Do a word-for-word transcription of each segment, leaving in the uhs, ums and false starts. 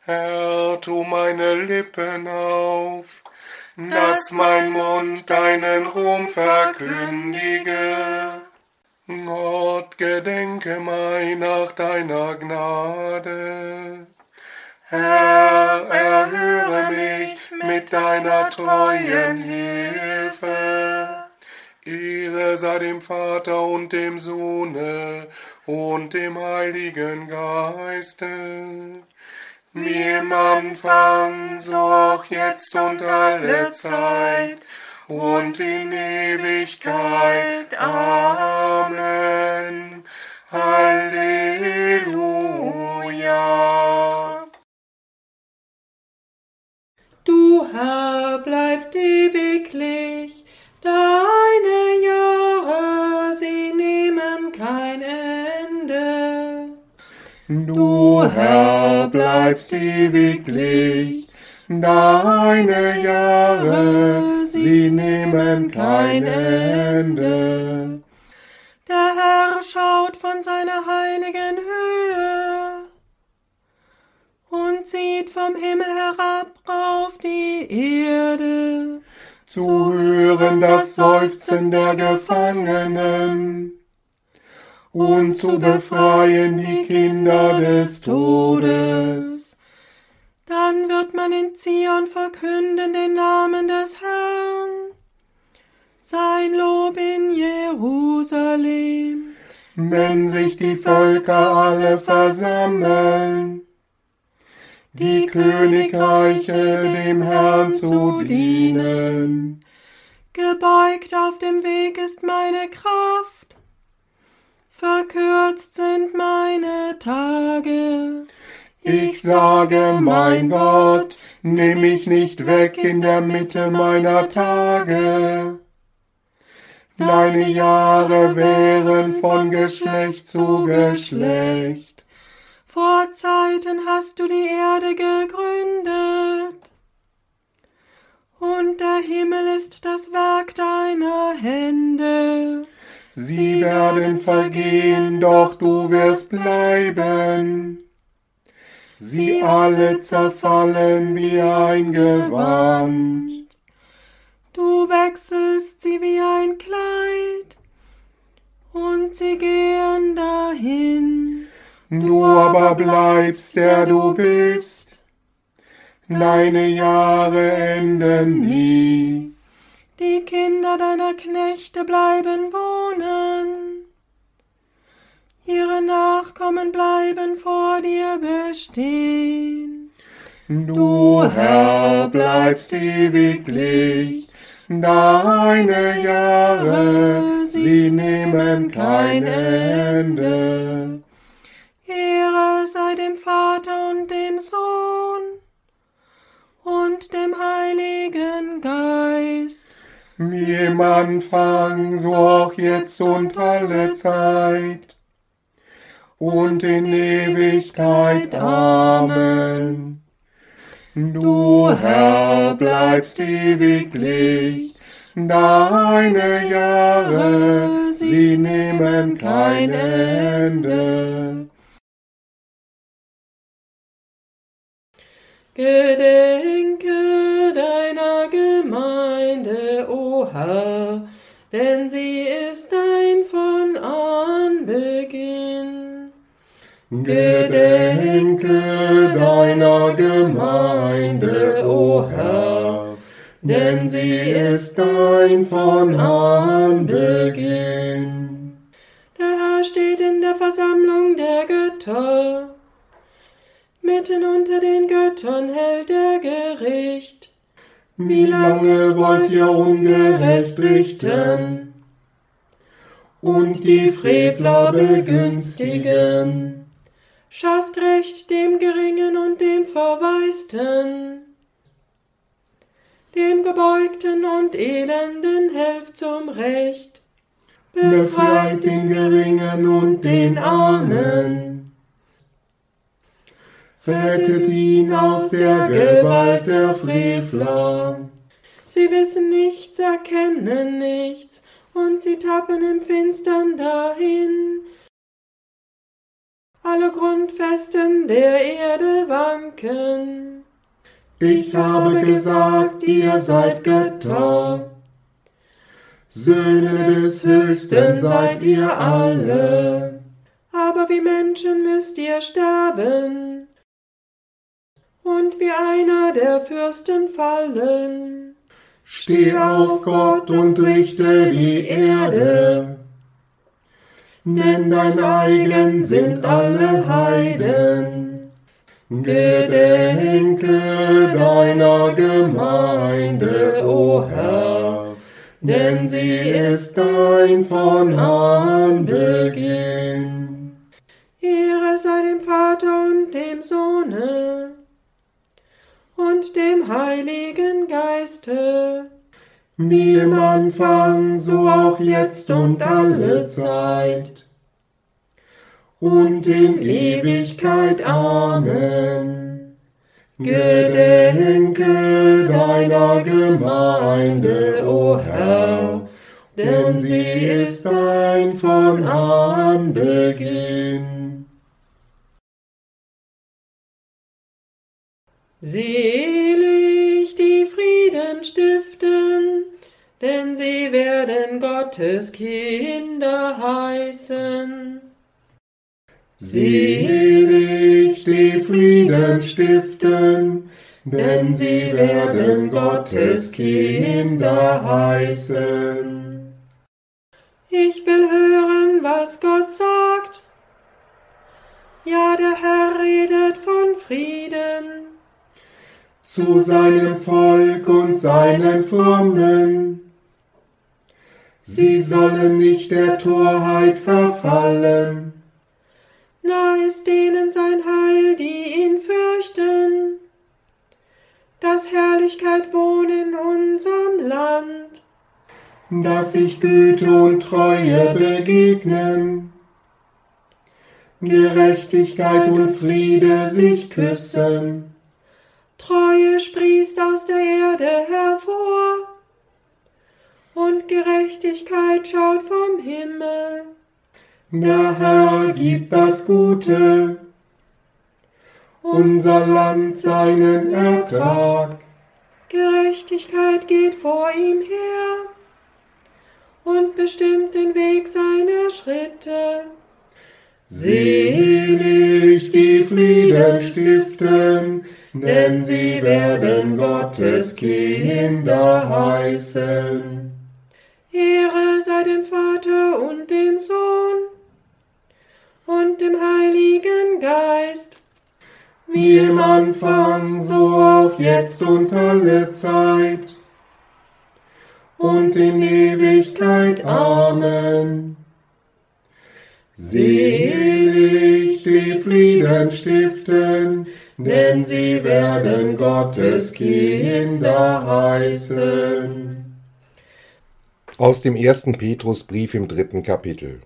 Herr, tu meine Lippen auf, dass mein Mund deinen Ruhm verkündige. Gott, gedenke meiner deiner Gnade. Herr, erhöre mich mit deiner treuen Hilfe. Ehre sei dem Vater und dem Sohne und dem Heiligen Geiste, wie im Anfang, so auch jetzt und alle Zeit und in Ewigkeit. Amen. Halleluja. Du, Herr, bleibst ewiglich, deine Jahre, sie nehmen kein Ende. Du, Herr, bleibst ewiglich, deine Jahre, sie nehmen kein Ende. Der Herr schaut von seiner heiligen Höhe und sieht vom Himmel herab auf die Erde, zu hören das Seufzen der Gefangenen und zu befreien die Kinder des Todes. Dann wird man in Zion verkünden den Namen des Herrn, sein Lob in Jerusalem. Wenn sich die Völker alle versammeln, die Königreiche dem Herrn zu dienen. Gebeugt auf dem Weg ist meine Kraft, verkürzt sind meine Tage. Ich sage, mein Gott, nimm mich nicht weg in der Mitte meiner Tage. Deine Jahre wären von Geschlecht zu Geschlecht. Vor Zeiten hast du die Erde gegründet, und der Himmel ist das Werk deiner Hände. Sie werden vergehen, doch du wirst bleiben. Sie alle zerfallen wie ein Gewand. Du wechselst sie wie ein Kleid, und sie gehen dahin. Du aber bleibst, der du bist. Deine Jahre enden nie. Die Kinder deiner Knechte bleiben wohnen. Ihre Nachkommen bleiben vor dir bestehen. Du, Herr, bleibst ewiglich. Deine Jahre, sie nehmen kein Ende. Ehre sei dem Vater und dem Sohn und dem Heiligen Geist. Wie im Anfang, so auch jetzt und alle Zeit und in Ewigkeit. Amen. Du, Herr, bleibst ewiglich. Deine Jahre, sie nehmen kein Ende. Gedenke deiner Gemeinde, o Herr, denn sie ist dein von Anbeginn. Gedenke deiner Gemeinde, o Herr, denn sie ist dein von Anbeginn. Der Herr steht in der Versammlung der Götter. Mitten unter den Göttern hält er Gericht. Wie lange wollt ihr ungerecht richten und die Frevler begünstigen? Schafft Recht dem Geringen und dem Verwaisten. Dem Gebeugten und Elenden helft zum Recht. Befreit den Geringen und den Armen. Rettet ihn aus der Gewalt der Frevler. Sie wissen nichts, erkennen nichts, und sie tappen im Finstern dahin. alle Grundfesten der Erde wanken. Ich habe gesagt, ihr seid Götter. Söhne des Höchsten seid ihr alle. Aber wie Menschen müsst ihr sterben und wie einer der Fürsten fallen. Steh auf, Gott, und richte die Erde. Denn dein eigen sind alle Heiden. Gedenke deiner Gemeinde, o Herr, denn sie ist dein von Anbeginn. Ehre sei dem Vater und dem Sohne und dem Heiligen Geiste, wie im Anfang, so auch jetzt und alle Zeit und in Ewigkeit. Amen. Gedenke deiner Gemeinde, o Herr, denn sie ist dein von Anbeginn. Selig die Frieden stiften, denn sie werden Gottes Kinder heißen. Selig die Frieden stiften, denn sie werden Gottes Kinder heißen. Ich will hören, was Gott sagt. Ja, der Herr redet von Frieden zu seinem Volk und seinen Frommen. Sie sollen nicht der Torheit verfallen. Nah ist denen sein Heil, die ihn fürchten, dass Herrlichkeit wohnt in unserem Land, dass sich Güte und Treue begegnen, Gerechtigkeit und Friede sich küssen. Treue sprießt aus der Erde hervor und Gerechtigkeit schaut vom Himmel. Der Herr gibt das Gute, unser Land seinen Ertrag. Gerechtigkeit geht vor ihm her und bestimmt den Weg seiner Schritte. Selig die Frieden stiften, denn sie werden Gottes Kinder heißen. Ehre sei dem Vater und dem Sohn und dem Heiligen Geist, wie im Anfang, so auch jetzt und alle Zeit und in Ewigkeit. Amen. Selig die Frieden stiften, denn sie werden Gottes Kinder heißen. Aus dem ersten Petrusbrief im dritten Kapitel.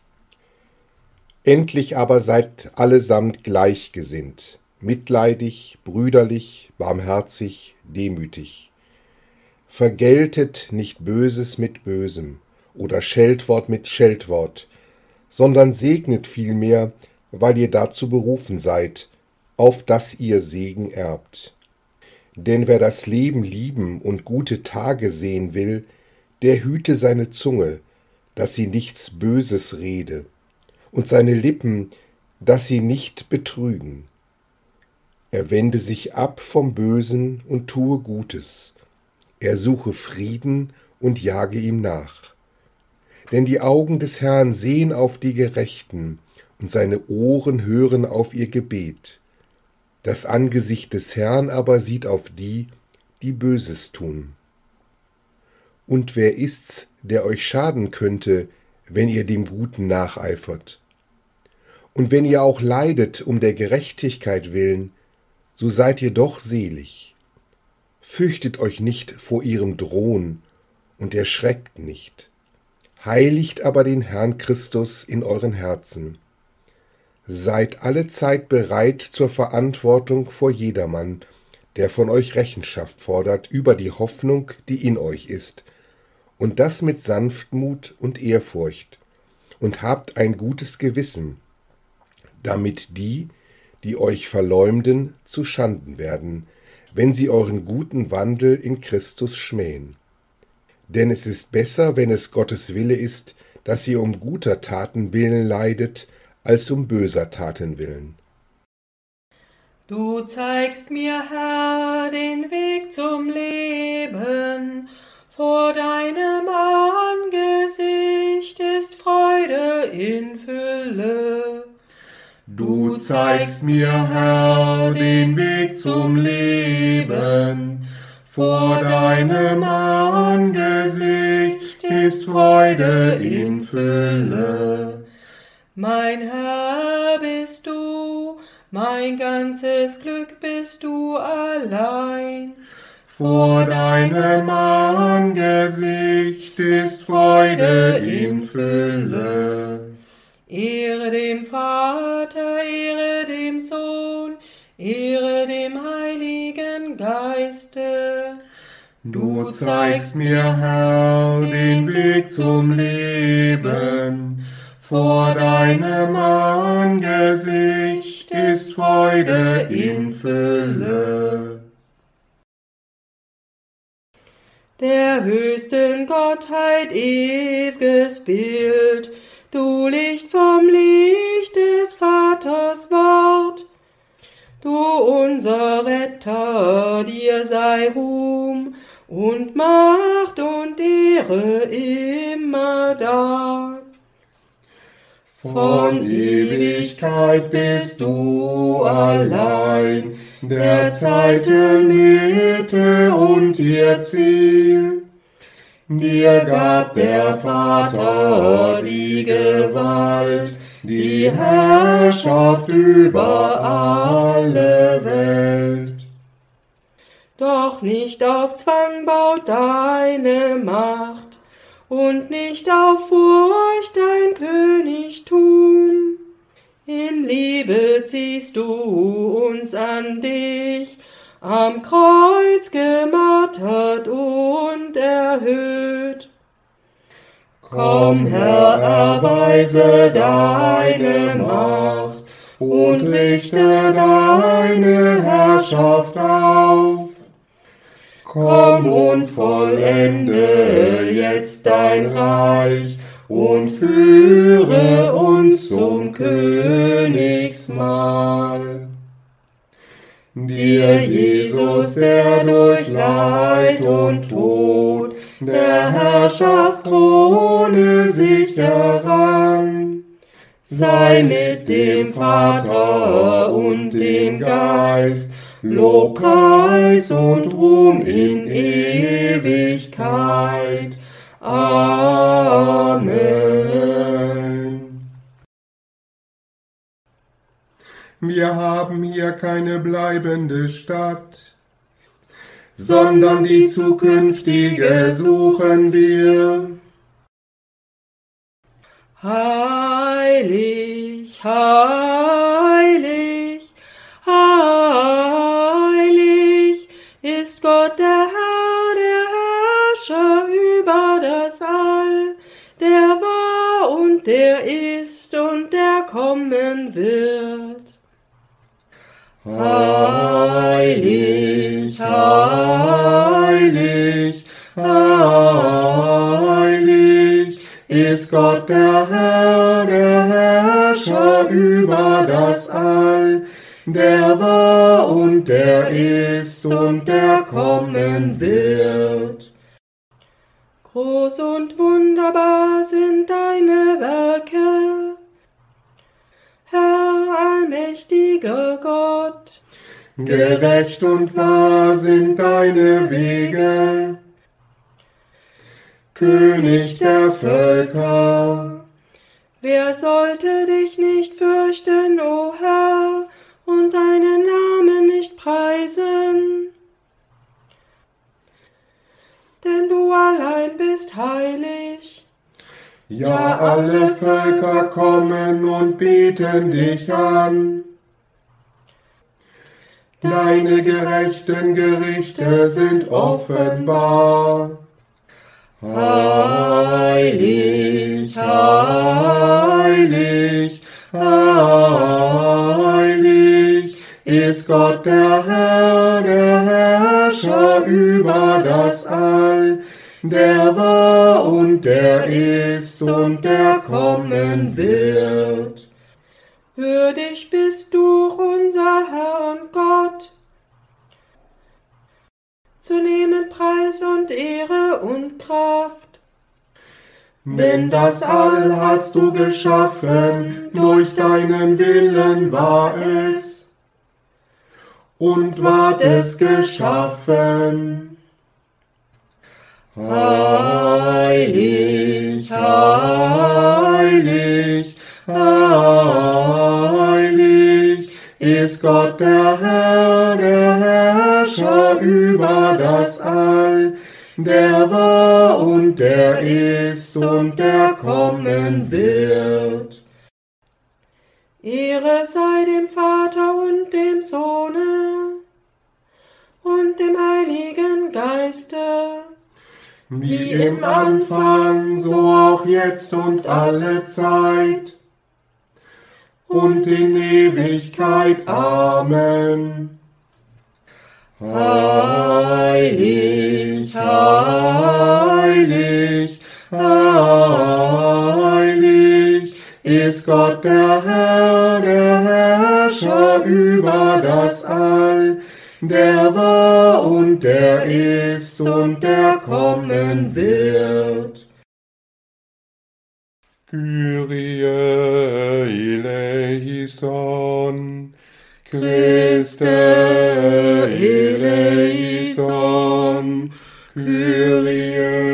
Endlich aber seid allesamt gleichgesinnt, mitleidig, brüderlich, barmherzig, demütig. Vergeltet nicht Böses mit Bösem oder Scheltwort mit Scheltwort, sondern segnet vielmehr, weil ihr dazu berufen seid, auf dass ihr Segen erbt. Denn wer das Leben lieben und gute Tage sehen will, der hüte seine Zunge, dass sie nichts Böses rede, und seine Lippen, dass sie nicht betrügen. Er wende sich ab vom Bösen und tue Gutes. Er suche Frieden und jage ihm nach. Denn die Augen des Herrn sehen auf die Gerechten, und seine Ohren hören auf ihr Gebet. Das Angesicht des Herrn aber sieht auf die, die Böses tun. Und wer ist's, der euch schaden könnte, wenn ihr dem Guten nacheifert? Und wenn ihr auch leidet um der Gerechtigkeit willen, so seid ihr doch selig. Fürchtet euch nicht vor ihrem Drohen und erschreckt nicht. Heiligt aber den Herrn Christus in euren Herzen. Seid allezeit bereit zur Verantwortung vor jedermann, der von euch Rechenschaft fordert über die Hoffnung, die in euch ist, und das mit Sanftmut und Ehrfurcht, und habt ein gutes Gewissen, damit die, die euch verleumden, zu Schanden werden, wenn sie euren guten Wandel in Christus schmähen. Denn es ist besser, wenn es Gottes Wille ist, dass ihr um guter Taten willen leidet, als um böser Taten willen. Du zeigst mir, Herr, den Weg zum Leben. Vor deinem Angesicht ist Freude in Fülle. Du zeigst mir, Herr, den Weg zum Leben. Vor deinem Angesicht ist Freude in Fülle. Mein Herr bist du, mein ganzes Glück bist du allein. Vor deinem Angesicht ist Freude in Fülle. Ehre dem Vater, Ehre dem Sohn, Ehre dem Heiligen Geiste. Du zeigst mir, Herr, den Weg zum Leben. Vor deinem Angesicht ist Freude in Fülle. Der höchsten Gottheit ew'ges Bild, du Licht vom Licht des Vaters Wort. Du unser Retter, dir sei Ruhm und Macht und Ehre immer da. Von Ewigkeit bist du allein, der Zeiten Mitte und ihr Ziel. Dir gab der Vater die Gewalt, die Herrschaft über alle Welt. Doch nicht auf Zwang baut deine Macht, und nicht auf Furcht dein Königtum. In Liebe ziehst du uns an dich, am Kreuz gemartert und erhöht. Komm, Herr, erweise deine Macht und richte deine Herrschaft auf. Komm und vollende jetzt dein Reich und führe uns zum Königsmahl. Dir, Jesus, der durch Leid und Tod der Herrschaft Krone sich errang, sei mit dem Vater und dem Geist Lobpreis und Ruhm in Ewigkeit. Amen. Wir haben hier keine bleibende Stadt, sondern die zukünftige suchen wir. Heilig, heilig, heilig ist Gott der Herr, der Herrscher über das All, der war und der ist und der kommen wird. Heilig, heilig, heilig ist Gott der Herr, der Herrscher über das All, der war und der ist und der kommen wird. Groß und wunderbar sind deine Werke, Herr, allmächtiger Gott. Gerecht und wahr sind deine Wege, König der Völker. Wer sollte dich nicht fürchten, o Herr, und deinen Namen nicht preisen? Denn du allein bist heilig. Ja, alle Völker kommen und beten dich an. Deine gerechten Gerichte sind offenbar. Heilig, heilig, Heilig ist Gott der Herr, der Herrscher über das All, der war und der ist und der kommen wird. Würdig bist du, unser Herr und Gott, zu nehmen Preis und Ehre und Kraft. Denn das All hast du geschaffen, durch deinen Willen war es, und ward es geschaffen. Heilig, heilig, heilig ist Gott der Herr, der Herrscher über das All, der war und der ist und der kommen wird. Ehre sei dem Vater und dem Sohne und dem Heiligen Geiste, wie im Anfang, so auch jetzt und alle Zeit und in Ewigkeit. Amen. Heilig, heilig, heilig ist Gott der Herr, der Herrscher über das All, der war und der ist und der kommen wird. Kyrie eleison, Christe eleison, Kyrie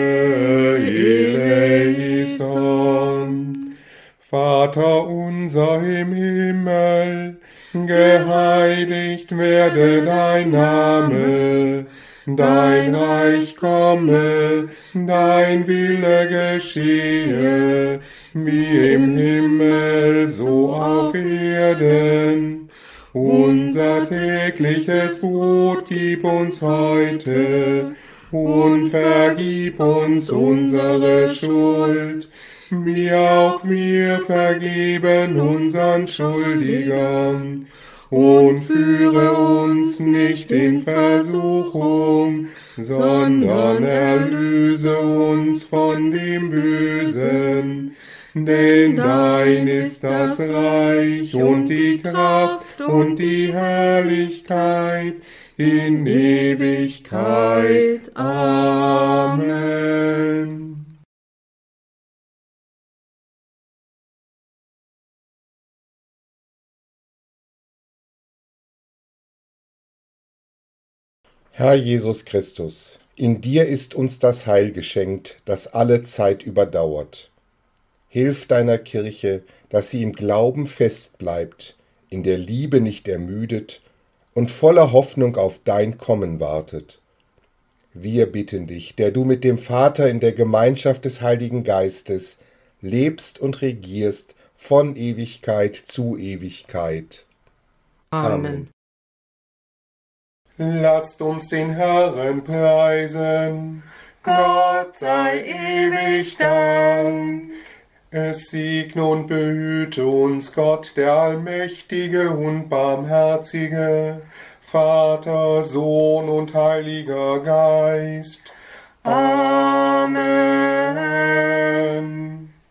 eleison. Vater unser im Himmel, geheiligt werde dein Name, dein Reich komme, dein Wille geschehe, wie im Himmel, so auf Erden. Unser tägliches Brot gib uns heute, und vergib uns unsere Schuld, wie auch wir vergeben unseren Schuldigern. Und führe uns nicht in Versuchung, sondern erlöse uns von dem Bösen. Denn dein ist das Reich und die Kraft und die Herrlichkeit in Ewigkeit. Amen. Herr Jesus Christus, in dir ist uns das Heil geschenkt, das alle Zeit überdauert. Hilf deiner Kirche, dass sie im Glauben fest bleibt, in der Liebe nicht ermüdet und voller Hoffnung auf dein Kommen wartet. Wir bitten dich, der du mit dem Vater in der Gemeinschaft des Heiligen Geistes lebst und regierst von Ewigkeit zu Ewigkeit. Amen. Lasst uns den Herrn preisen, Gott sei ewig Dank. Es segne und behüte uns Gott, der Allmächtige und Barmherzige, Vater, Sohn und Heiliger Geist. Amen.